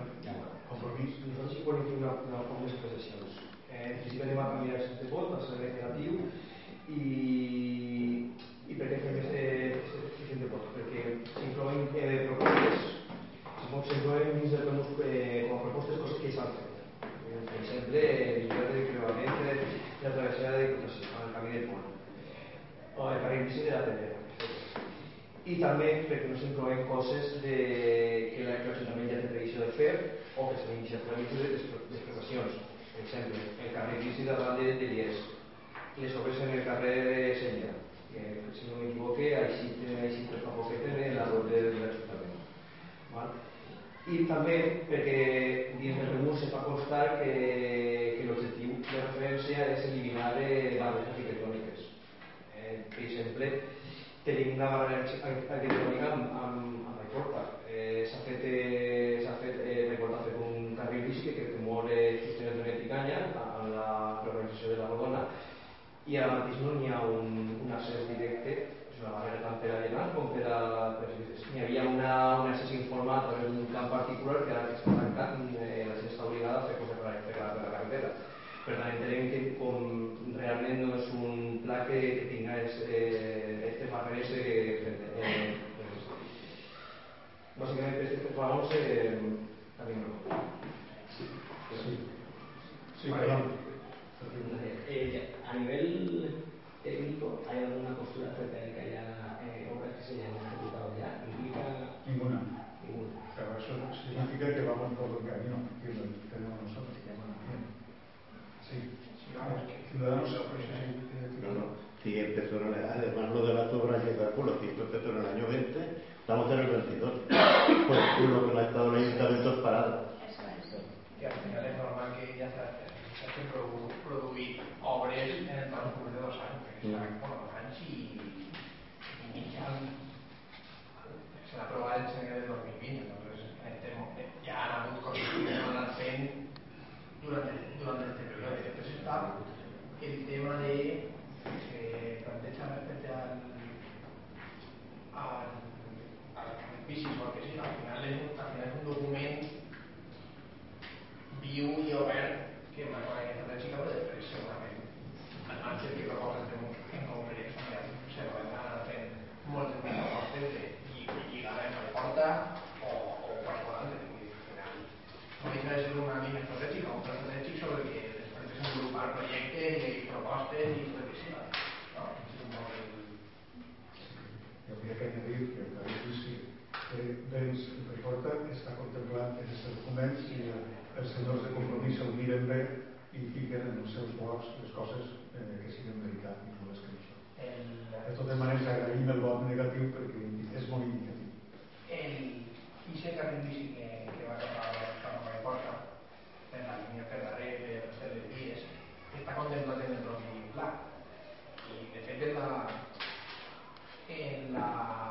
compromís. Nosaltres sí podem fer unes precisions. En principi anem a canviar el de vot, va ser negatiu, i per què fem aquest de vot? Perquè s'inclouen propostes, s'inclouen dins del com a propostes coses que s'han fet. Per exemple, millora de creuament de la travessera de Diputació, el camí del pont, o el carril bici de la Pedrera, etc. I també perquè no s'inclouen coses que l'Ajuntament ja té previsió de fer o que s'han iniciat d'explotacions. Per exemple, el carril bici davant de Llers, les obres en el carrer de Senyera, que si no m'equivoque així fa poquet en la web de l'Ajuntament. I també perquè dins del remús se fa constar que l'objectiu de referència és eliminar barreres arquitectòniques. Per exemple, tenim una barrera arquitectònica amb Vallporta. S'ha fet Vallporta ha fet un carril bici que crec que molt Fusteres de Meticanya amb la organització de la Rodona, i ara mateix no n'hi ha un accés directe, és una barrera tant per a llenar com per a ciclistes. N'hi havia un accés informal a través d'un camp particular que ara que està tancat la gent està obligada a fer coses per la carretera. Per tant, entenem que com realment no és un pla que tinga aquestes barreres bàsicament per aquestes raons també no. Sí, perdón. A nivel técnico, ¿hay alguna postura acerca de que haya obras que se hayan ejecutado ya? ¿Implica? Ninguna. Pero eso significa que vamos por buen camino, que lo tenemos nosotros. Sí. Ciudadanos. Sí, empezó además lo de la obra de cálculo, que esto empezó en el año 20, estamos en el 22. Pues uno que no ha estado en el ayuntamiento parado. Que al final es normal que ya se hagin produït obres en el transcurs de 2 anys, perquè sabem que 2 anys i mig s'ha aprovat el gener de 2020, entonces ja han hagut coses que s'han anat fent durant este període. Després està el tema de que planteja respecte al bicis o el que sigui, al final és un document viu i obert que amb aquesta xica però després segurament el marge que proposen en concret segurament han fet moltes més propostes i lligades a la porta o qualsevol altre. No deixa de ser una línia estratègica o un pla estratègic sobre el que després desenvolupar projectes i propostes i tot el que sigui. Yo habría que añadir que el carril sí de Porta está contemplat en este document si els senyors de compromís el miren bé i fiquen en els seus blocs les coses que siguin veritat i no les que no són. De totes maneres, agraïm el vot negatiu perquè és molt indicatiu. Aquest carril bici que va cap a Vallporta per la línia per darrere de les vies està contemplat en el propi pla i de fet en la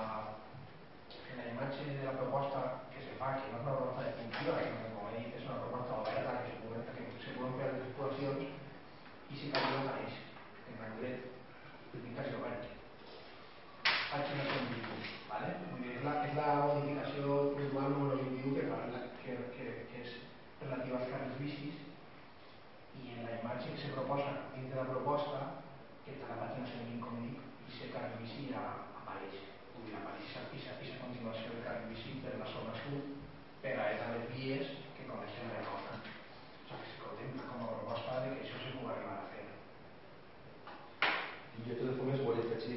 imatge de la proposta que se fa, que no és una proposta definitiva, sinó que com he dit és una proposta oberta que se poden fer les actuacions i si cal no apareix en anglet d'indicació oberta. Faig una condició, és la modificació puntual número 21 que és relativa als carrils bicis i en la imatge que se proposa dins de la proposta que està a la pàgina 120 com dic i aquest carril bici ja apareix. Apareix aquesta continuació del carril bici per la zona sud pegadet a les vies que coneixen la zona. O sigui que se contempla com a proposta de que això se pugui arribar a fer. Jo de totes formes volia afegir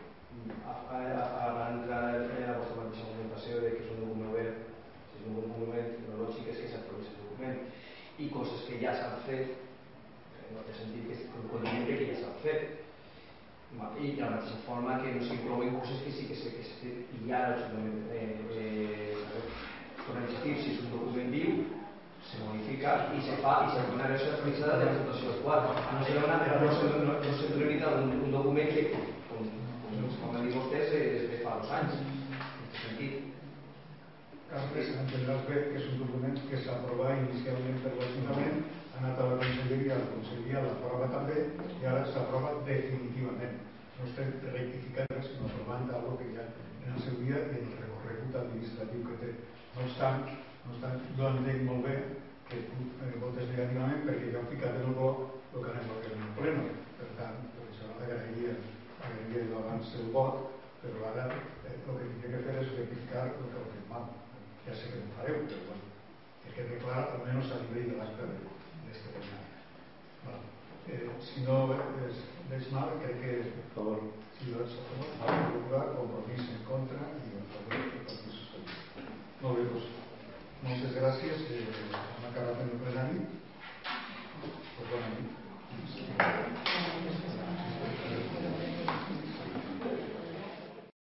abans de la vostra mateixa argumentació de que és un document obert, si és un document cronològic és que s'aprovi aquest document i coses que ja s'han fet no té sentit que continuen que ja s'han fet i de la mateixa forma que no s'inclouen coses que sí que s'han fet i ara torna a insistir, si és un document viu se modifica i se fa i se dona versió actualitzada de la situació actual no se tramita un document que com han dit vostès de fa 2 anys en aquest sentit. Entendràs bé que és un document que s'aprova inicialment per l'Ajuntament, ha anat a la Conselleria, la Conselleria l'aprova també i ara s'aprova definitivament. No estem rectificant res, sinó aprovant alguna que ja en el seu dia i en el recorregut administratiu que té. No obstant, No obstant, jo entenc molt bé que tu votes negativament perquè jo he ficat en el bloc el que anem a fer en el pleno. Per tant, per això agrairia jo abans el vot, però ara el que hauria de fer és rectificar el que heu fet mal. Ja sé que no ho fareu, però bueno, que quede clar, almenys a nivell de l'acte d'este tema. Si no veig mal, crec que si no ets a favor, compromís en contra i a favor del Partit Socialista. Molt bé, doncs, moltes gràcies.